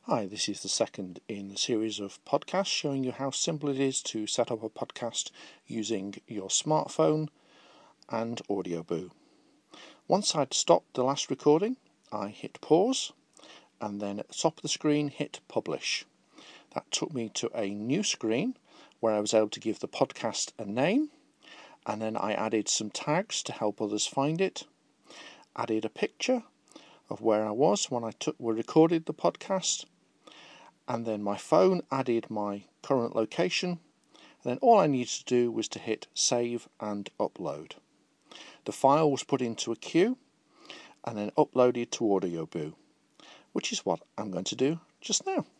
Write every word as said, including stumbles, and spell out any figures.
Hi, this is the second in the series of podcasts showing you how simple it is to set up a podcast using your smartphone and Audioboo. Once I'd stopped the last recording, I hit pause and then at the top of the screen hit publish. That took me to a new screen where I was able to give the podcast a name, and then I added some tags to help others find it, added a picture of where I was when I took recorded the podcast, and then my phone added my current location, and then all I needed to do was to hit save and upload. The file was put into a queue and then uploaded to Audioboo, which is what I'm going to do just now.